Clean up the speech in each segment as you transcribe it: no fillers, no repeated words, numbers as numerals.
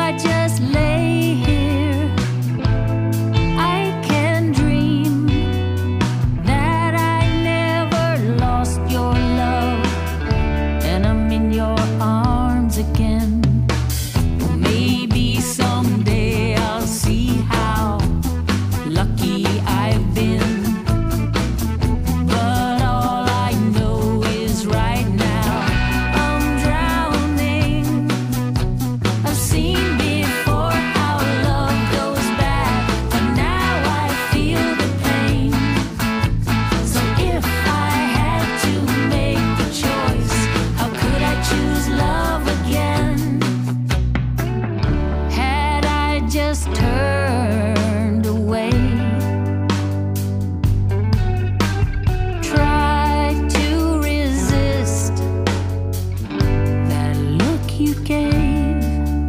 just lay here, I can dream that I never lost your love, and I'm in your arms again. Well, maybe someday I'll see how lucky I've been. But all I know is right now I'm drowning. I've seen before how love goes bad, but now I feel the pain. So if I had to make the choice, how could I choose love again? Had I just turned away, tried to resist that look you gave,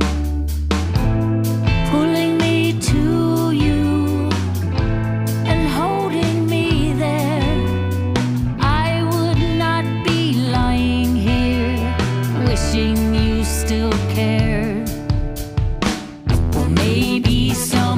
pulling me to you and holding me there, I would not be lying here wishing you still cared. Well, maybe some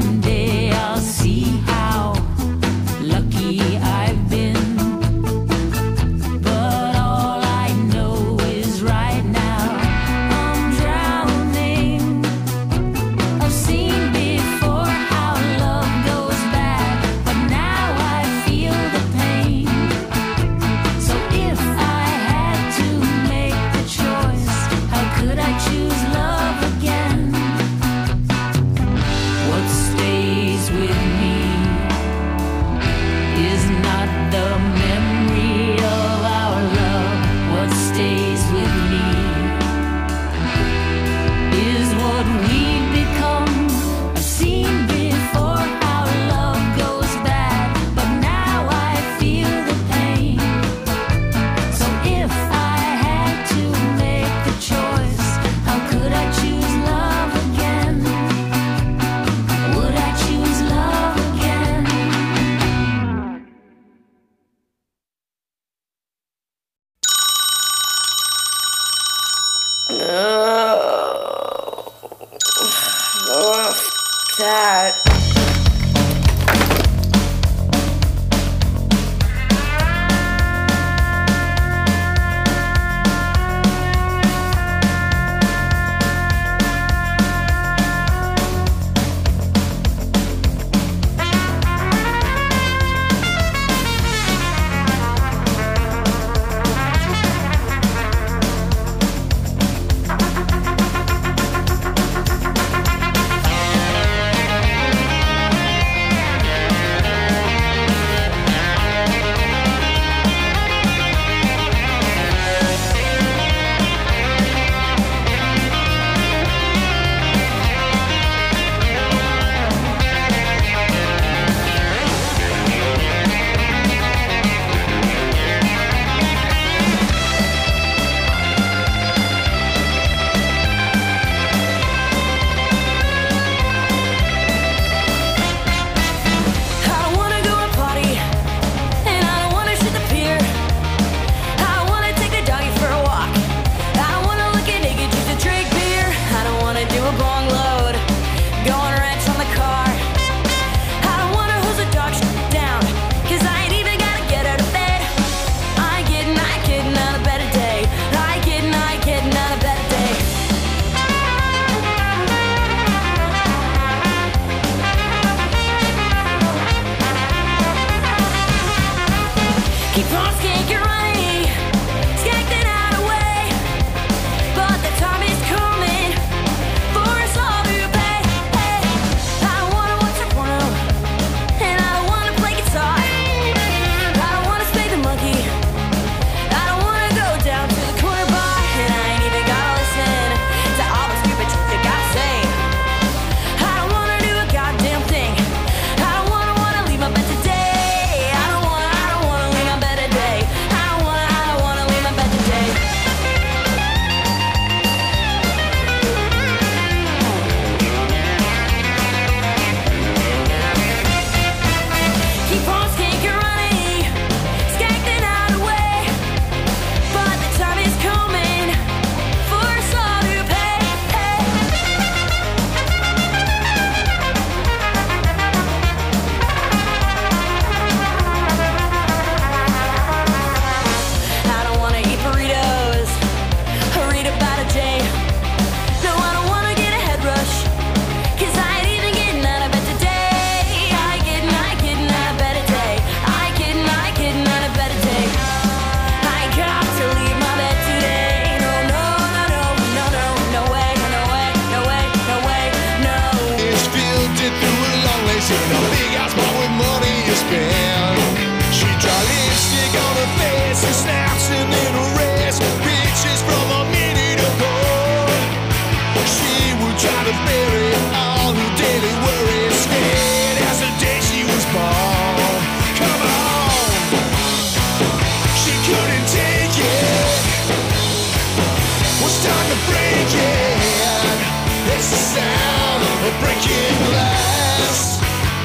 of Mary, all who daily worry scared as the day she was born. Come on, she couldn't take it. Was starting to break it. It's the sound of breaking glass.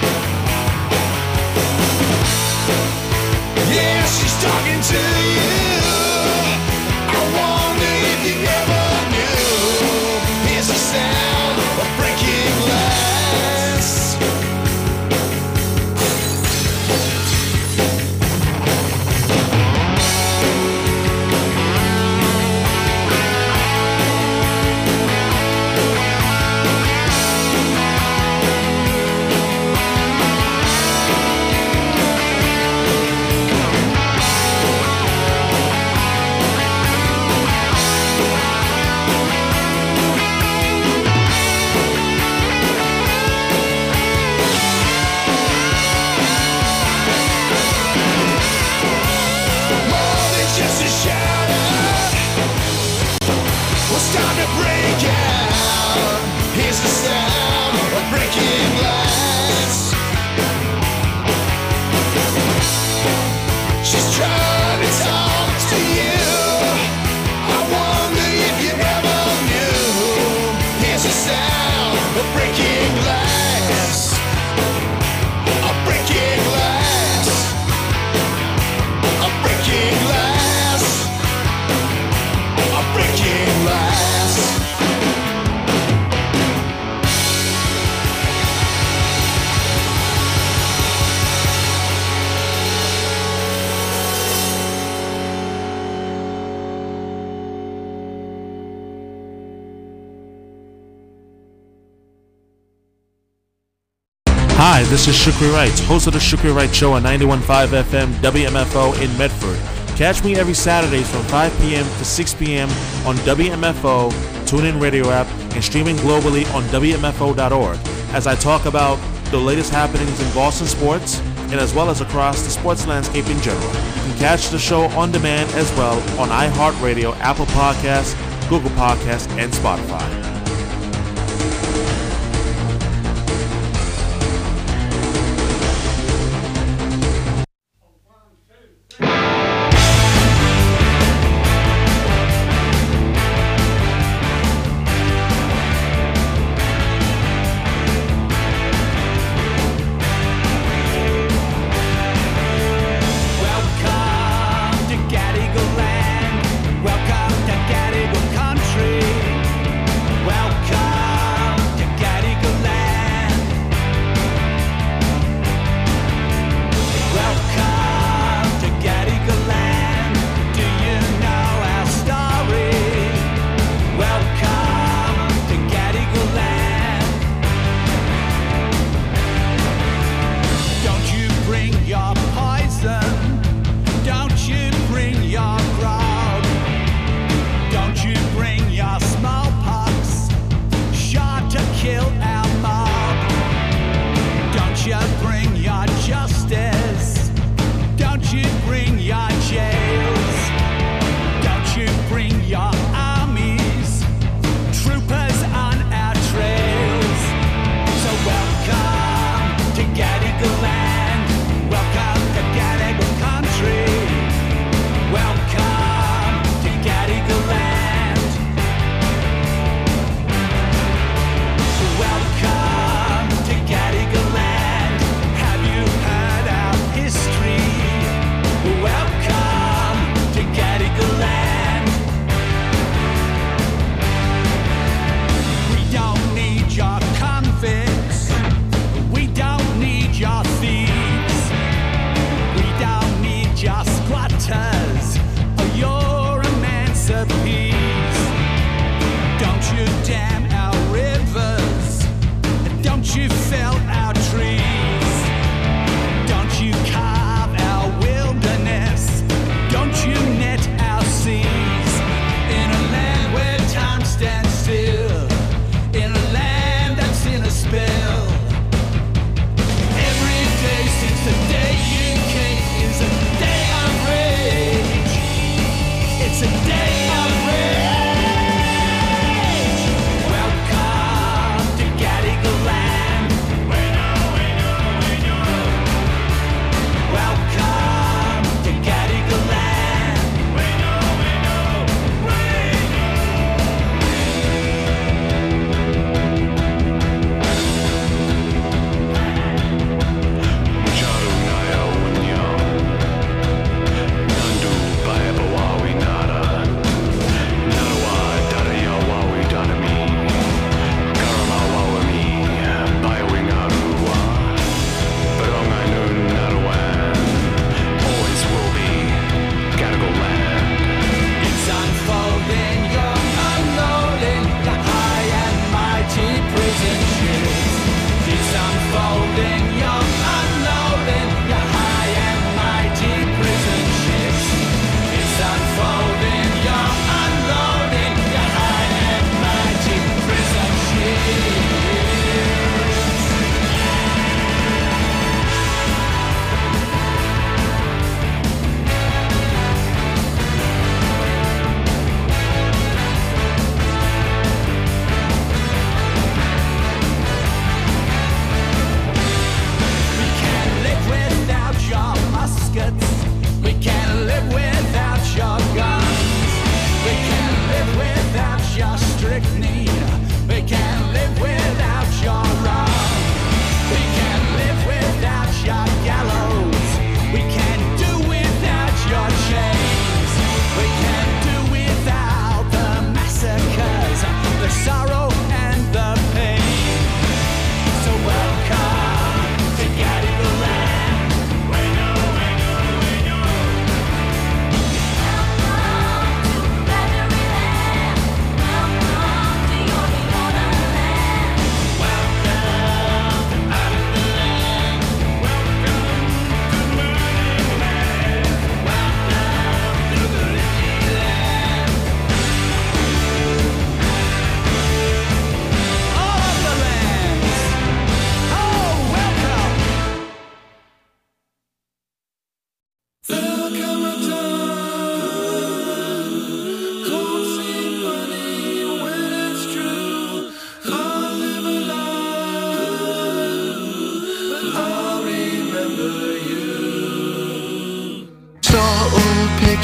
Yeah, she's talking to you. I wonder if you ever knew. It's the sound of breaking glass. It's time to break out. Here's the sound of breaking glass. She's trying to talk to you. I wonder if you ever knew. Here's the sound of breaking glass. A breaking glass. A breaking glass. A breaking glass. Hi, this is Shukri Wright, host of the Shukri Wright Show on 91.5 FM WMFO in Medford. Catch me every Saturdays from 5 p.m. to 6 p.m. on WMFO, TuneIn Radio app, and streaming globally on WMFO.org as I talk about the latest happenings in Boston sports and as well as across the sports landscape in general. You can catch the show on demand as well on iHeartRadio, Apple Podcasts, Google Podcasts, and Spotify. Welcome to Gadigal Land. Welcome to Gadigal Country.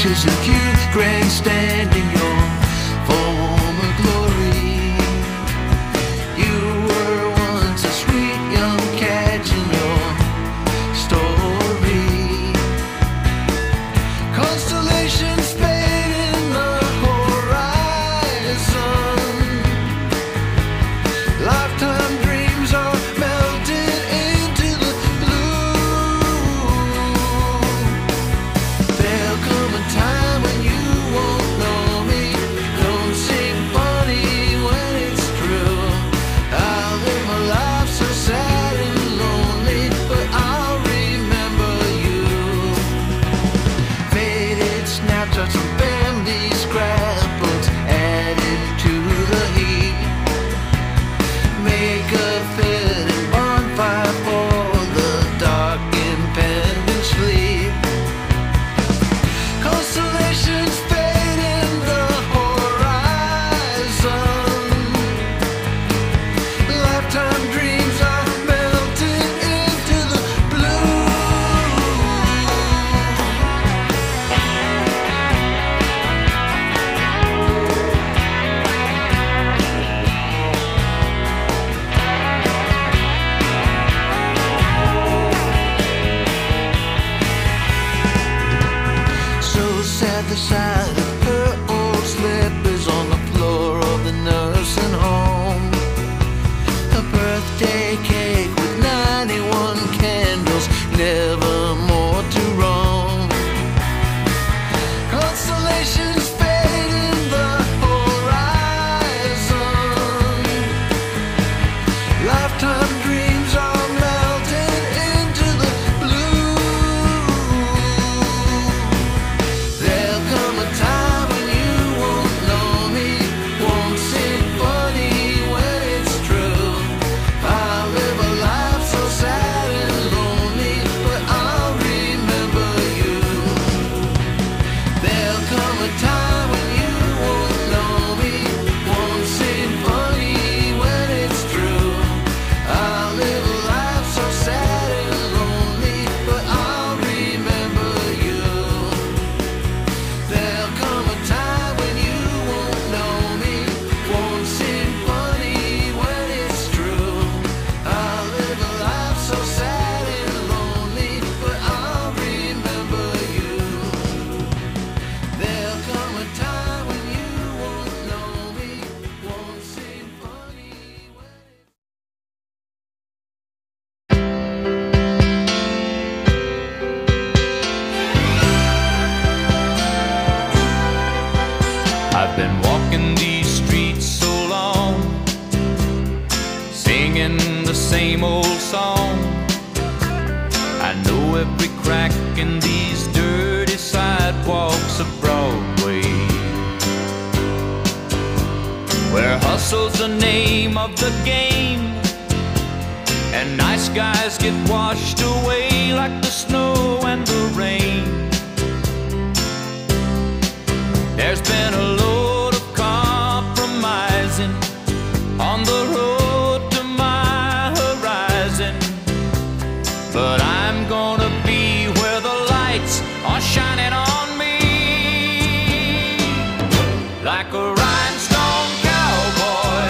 pictures of you grandstanding your former glory. You were once a sweet young catch in your story. Constellations fade in the horizon. Lifetime dreams are melted into the blue. There'll come a time when you won't know me. Don't sing funny when it's true. I'll live my life so sad and lonely, but I'll remember you. Faded snapshots and family scrapbooks added to the heat. Make a fitting bonfire for the dark impending sleep. Constellations fade in the horizon. Lifetime dreams are melted into the blue. So sad the sight of her old slippers on the floor of the nursing home. A birthday cake with 91 candles, never more to roam. Constellations fade in the horizon. Lifetime dreams are melted into the blue. There'll come a time when you won't know me, won't sing funny when it's true. I'll live a life so sad and lonely, but I'll remember you. There'll come a time when you won't know me, won't sing funny when it's true. I'll live a life so sad and lonely, but I'll remember you. There'll come a time when you won't know me, won't sing funny when it's true. I'll live a life so sad and lonely, but I'll remember you. There'll come a time when you won't know me, won't sing funny when I've been walking these streets so long, singing the same old song. I know every crack in these dirty sidewalks of Broadway, where hustle's the name of the game, and nice guys get washed away like the snow and the rain. There's been a load of compromising on the road to my horizon, but I'm gonna be where the lights are shining on me, like a rhinestone cowboy,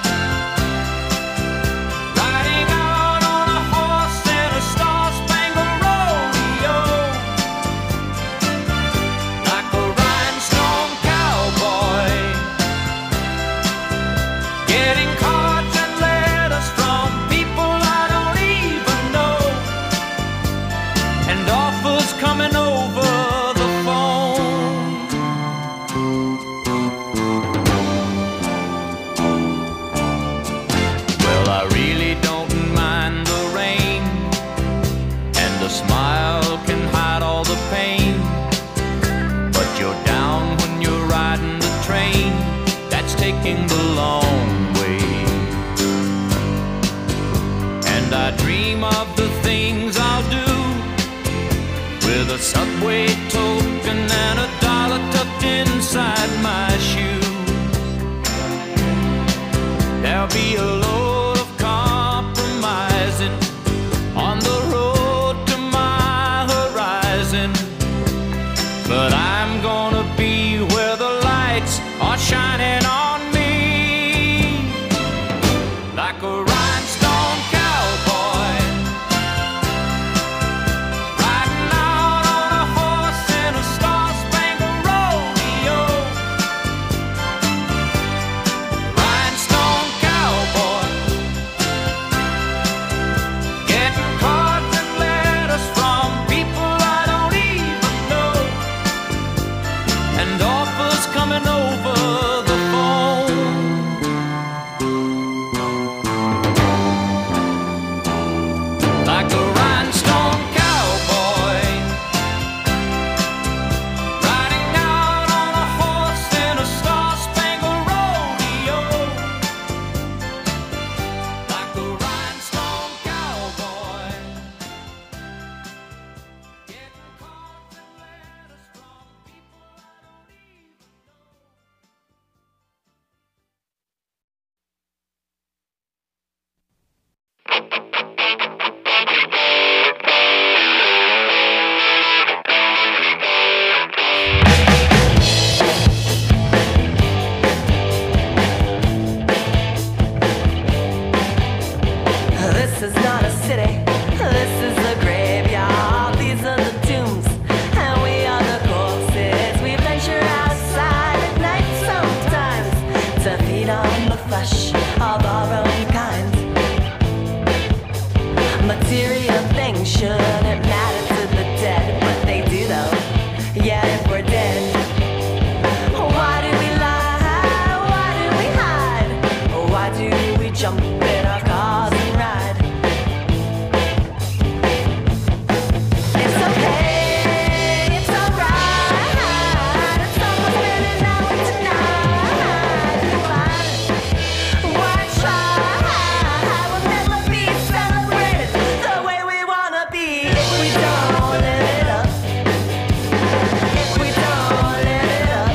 riding out on a horse in a star-spangled rodeo, like a rhinestone cowboy, getting cards and letters from people I don't even know, and offers coming over the phone. Well, I really don't mind the rain, and the smile can hide all the pain, but you're down when you're riding the train that's taking the long way. And I dream of the things I'll do with a Subway token and a dollar tucked inside my shoe. There'll be a load of compromising on the road to my horizon, but I'm like a rhinestone cowboy, riding out on a horse in a star-spangled rodeo. Rhinestone cowboy, getting cards and letters from people I don't even know, and offers coming over the phone. Like a rhinestone cowboy, riding out on a horse in a star-spangled rodeo. Like a rhinestone cowboy, getting cards and letters from people I don't even This is not a city, this is a graveyard. These are the tombs, and we are the corpses. We venture outside at night sometimes to feed on the flesh of our own kind. Material things shouldn't matter to the dead, but they do though. Yeah, if we're dead. Why do we lie? Why do we hide? Why do we jump in our cars and ride? It's okay, it's alright. It's almost midnight tonight. Why try? We'll never be celebrated the way we wanna be if we don't live it up. If we don't live it up.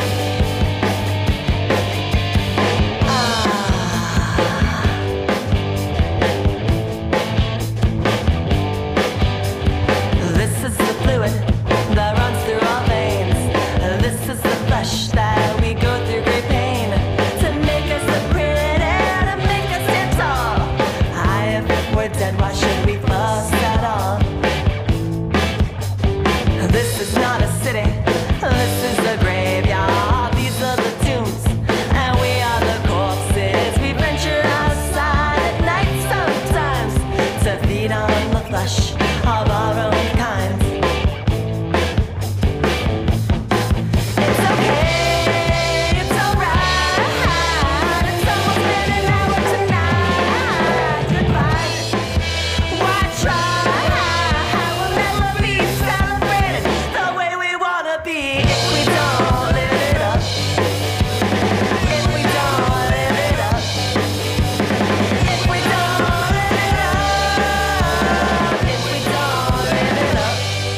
This is the fluid that runs through our veins. This is the flesh that we go through great pain to make us look pretty, to make us stand tall. If we're dead, why should we fuss at all? This is not a city, this is a graveyard. These are the tombs, and we are the corpses. We venture outside at night sometimes to feed on the flesh of our own kind. It's okay, it's alright. It's almost midnight tonight. Goodbye. Why try? We'll never be celebrated the way we wanna be if we don't live it up. If we don't live it up. If we don't live it up. If we don't live it up.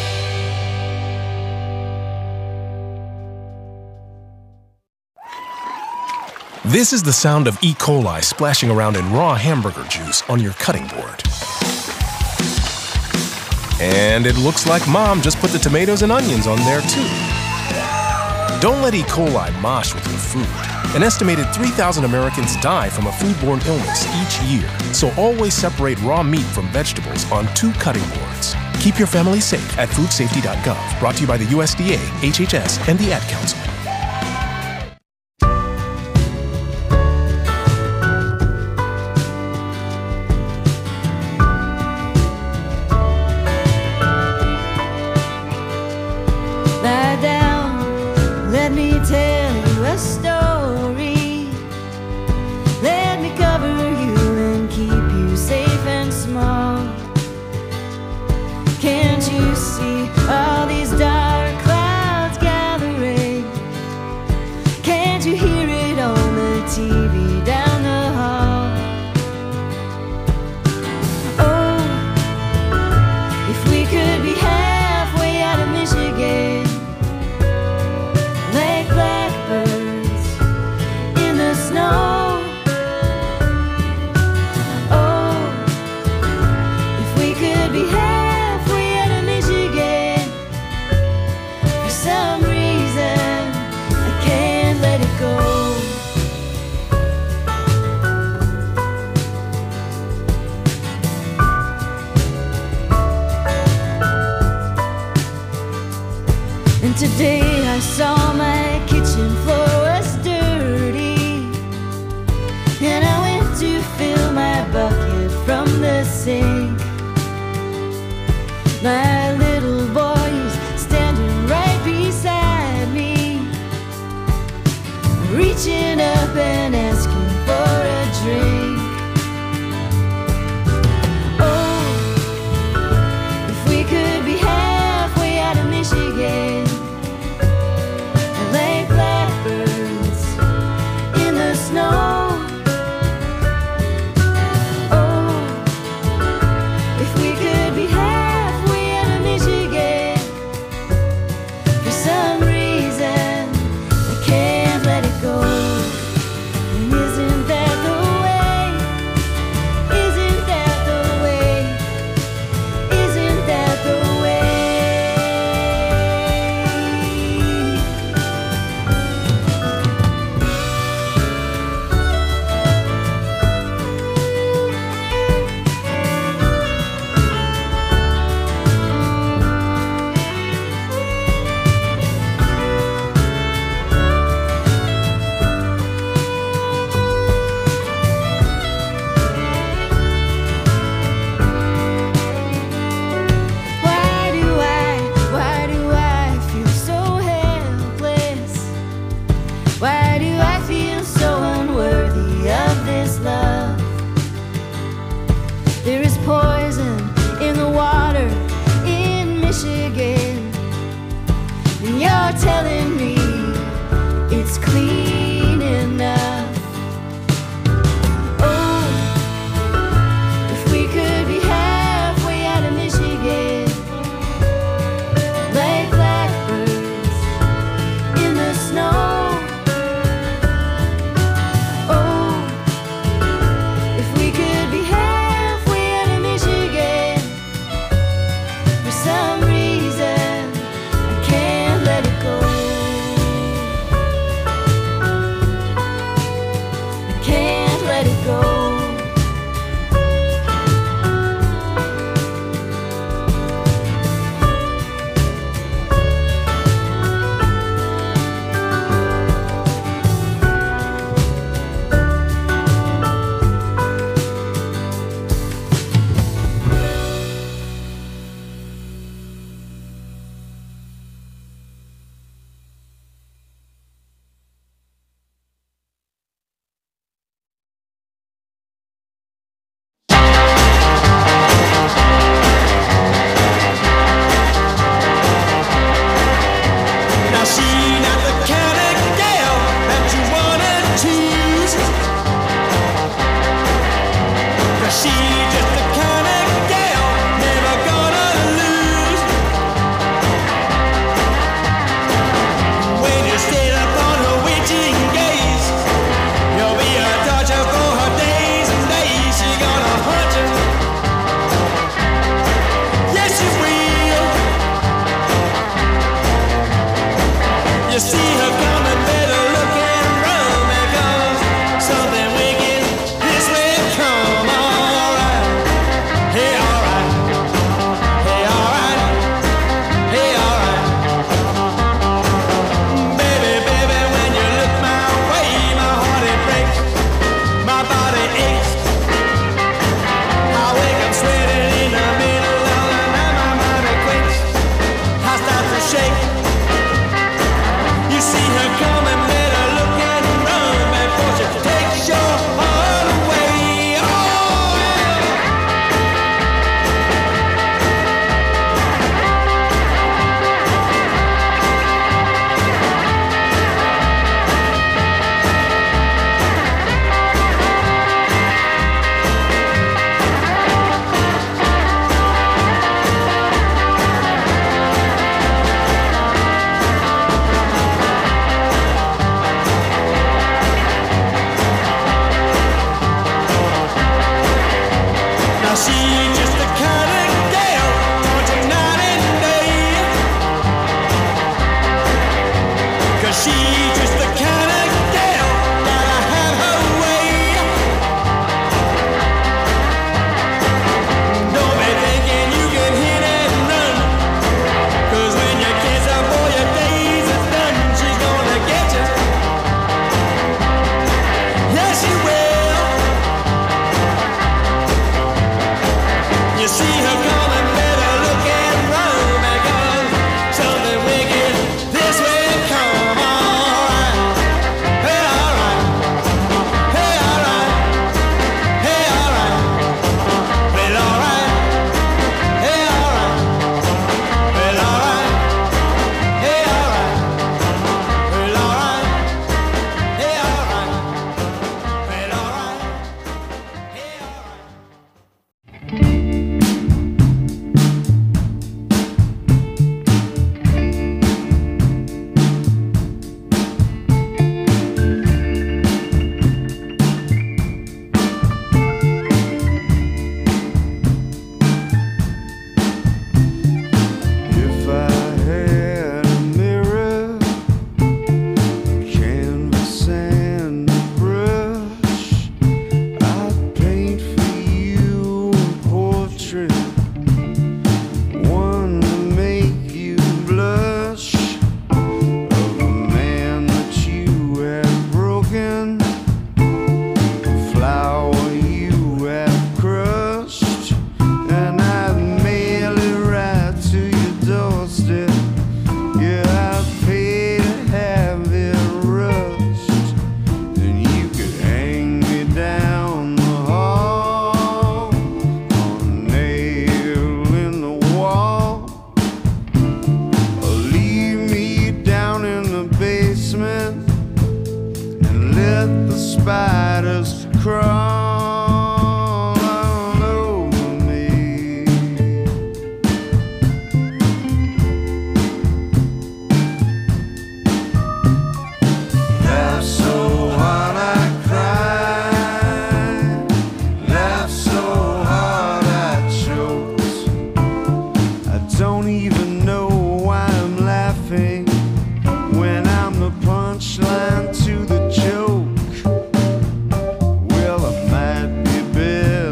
This is the sound of E. coli splashing around in raw hamburger juice on your cutting board. And it looks like Mom just put the tomatoes and onions on there too. Don't let E. coli mosh with your food. An estimated 3,000 Americans die from a foodborne illness each year, so always separate raw meat from vegetables on 2 cutting boards. Keep your family safe at foodsafety.gov. Brought to you by the USDA, HHS, and the Ad Council. Lie down, let me tell you a story. Let me cover you and keep you safe and small. Can't you see all these dark clouds gathering clean enough. Oh, if we could be halfway out of Michigan, like blackbirds in the snow. Oh, if we could be halfway out of Michigan, for some reason I can't let it go. I can't let it go. Now she not the kind of gal that you wanna choose, 'cause she just the kind of gal never gonna lose. When you stare upon her witching gaze, you'll be a torture for her days and days. She gonna haunt you, yes she will. You see her coming, better look and run, because something wicked this way come. Alright, hey, alright, hey, alright, hey, alright. Baby, baby, when you look my way, my heart it breaks, my body aches. I wake up sweating in the middle of the night, my mind it quakes. I start to shake. You see her coming, better look and run before she takes your heart away. Oh, yeah. Now she just the kind of gal torture night and day, 'cause she just the kind of gal gotta have her way. Don't be thinking you can hit and run, 'cause when you kiss her for your days is done, she's gonna get you. Yes, she will. You see her coming, better look and run, because something wicked this way come. Alright, hey, alright, hey, alright, hey, alright, well, alright, hey, alright, well, alright, hey, alright, well, alright, hey, alright, well, alright, hey, alright.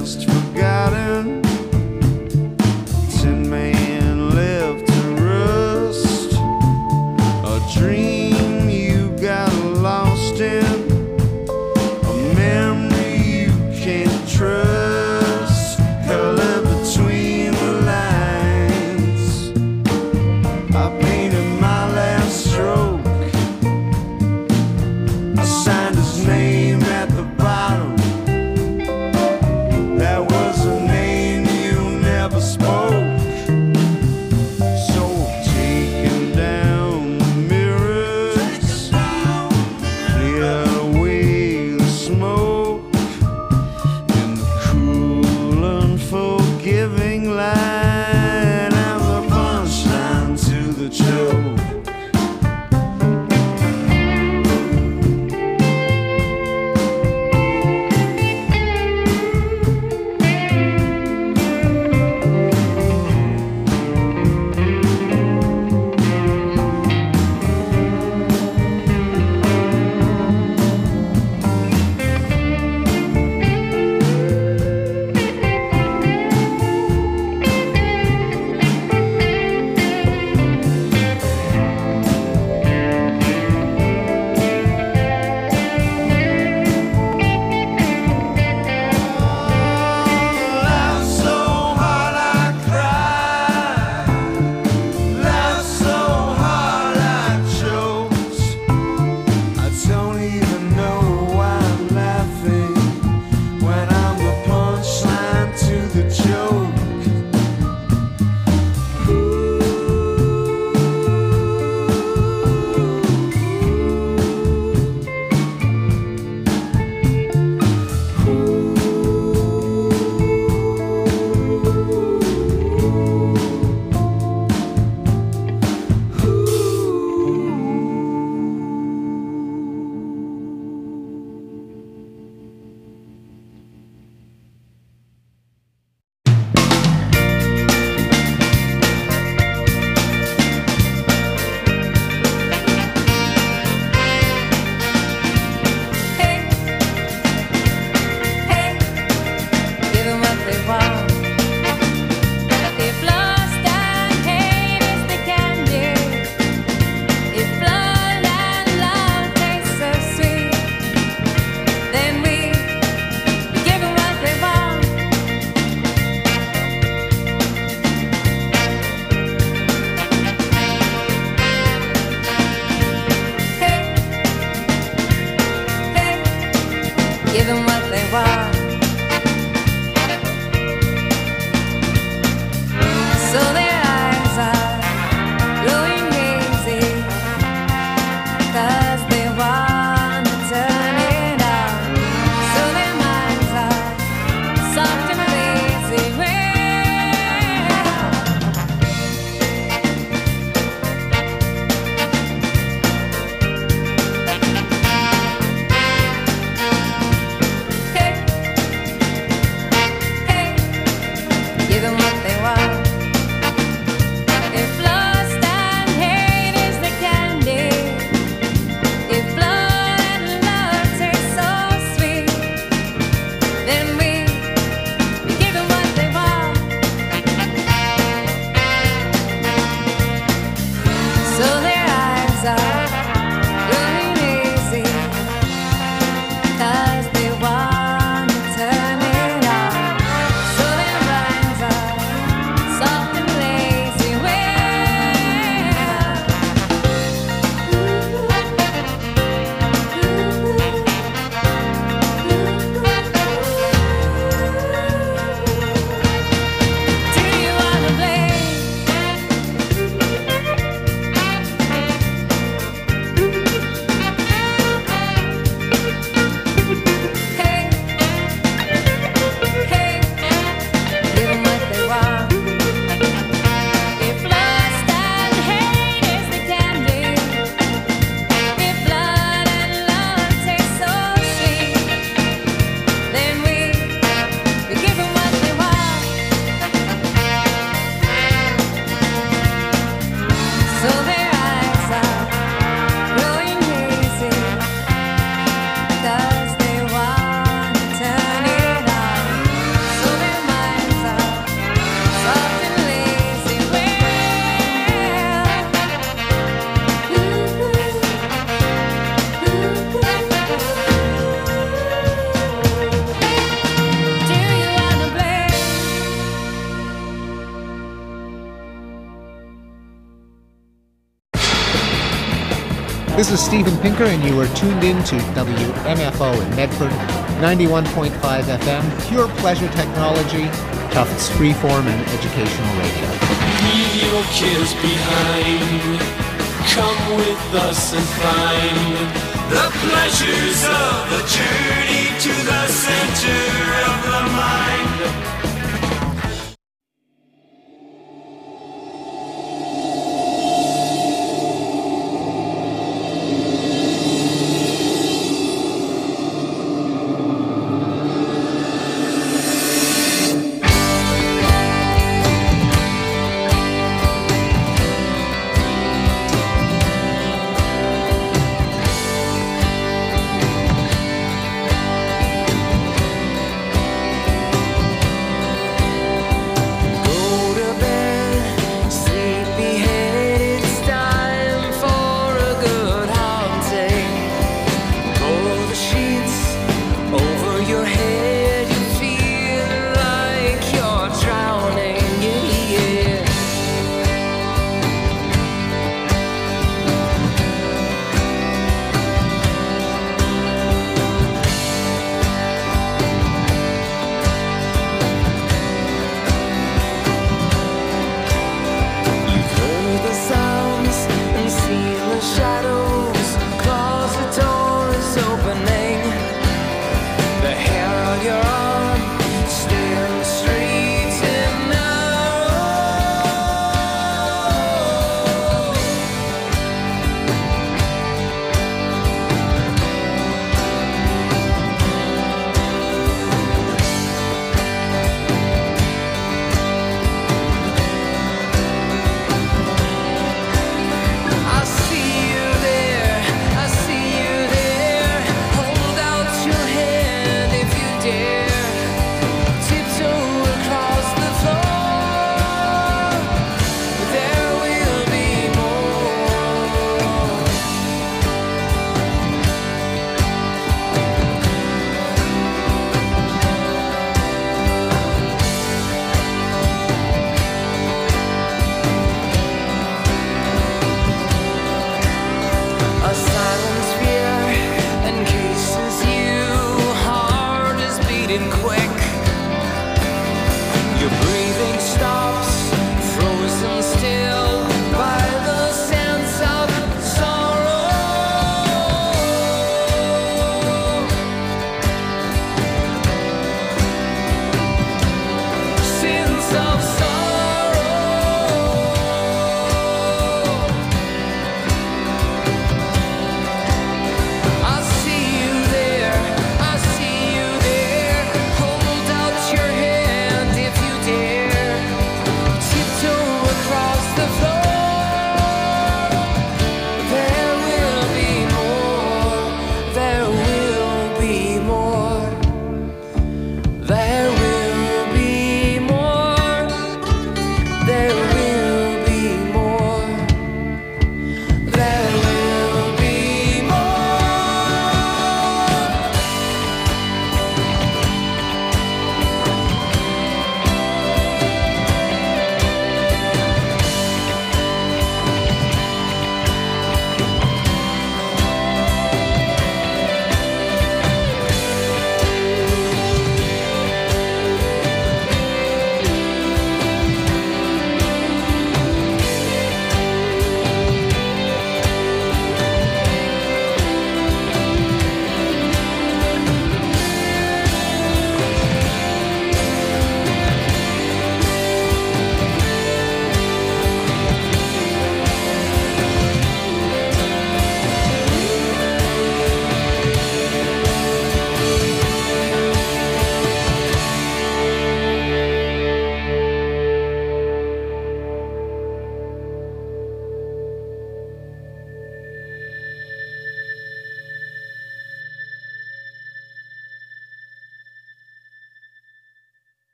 just forgotten. 10 men left to rust. A dream you got lost in. A memory you can't trust. Color between the lines. I painted my last stroke. I signed his name at the bottom. That was This is Stephen Pinker, and you are tuned in to WMFO in Medford, 91.5 FM, pure pleasure technology, Tufts freeform and educational radio. Leave your cares behind. Come with us and find the pleasures of the journey to the center of the mind.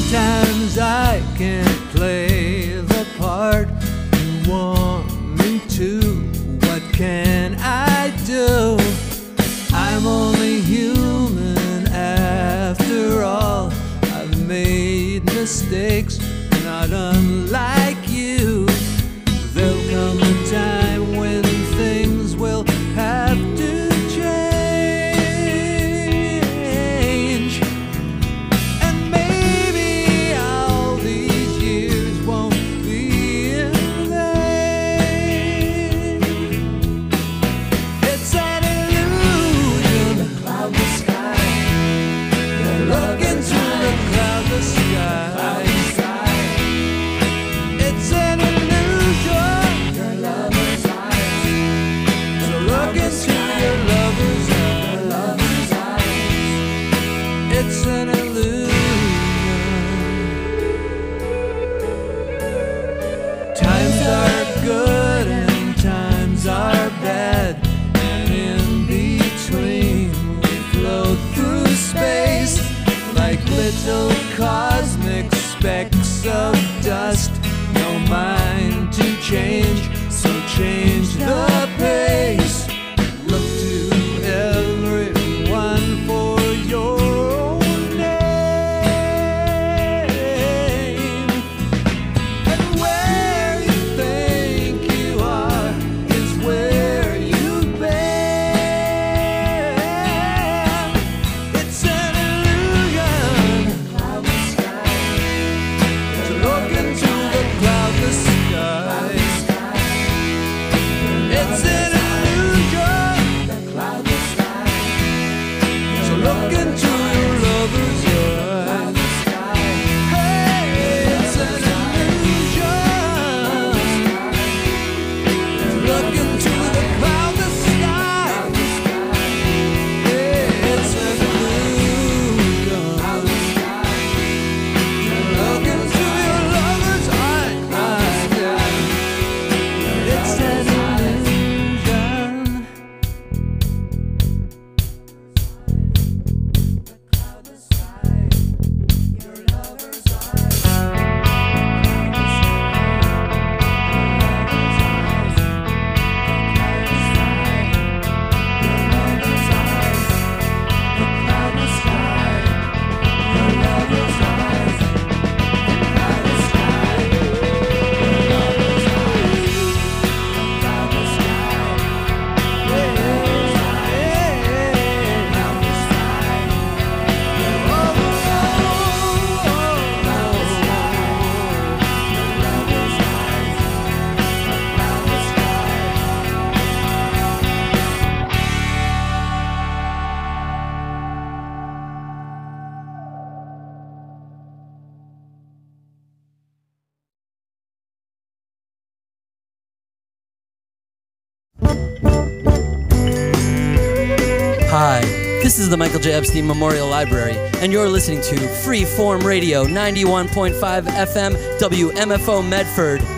Sometimes I can't play the part you want me to. What can I do? I'm only human after all. I've made mistakes, not unlike you. There'll come a time when things will have to change. And maybe all these years won't be in vain. It's an illusion. The cloudless sky. Look into the cloudless sky. It's an illusion. Your lover's eyes. So look into your lover's eyes. It's an illusion. Times are good and times are bad, and in between we float through space like little cosmic specks of dust. No mind to change, so change the pace. Look to everyone for your own name. And where you think you are is where you've been. It's an illusion. Cloudless sky. To look into the cloudless sky. It's an illusion. The cloudless sky. So look into your lover's eyes. Hey, it's an illusion. To look into the cloudless sky. Yeah, it's an illusion. To look into your lover's eyes. It's an illusion. Hi, this is the Michael J. Epstein Memorial Library, and you're listening to Freeform Radio 91.5 FM WMFO Medford.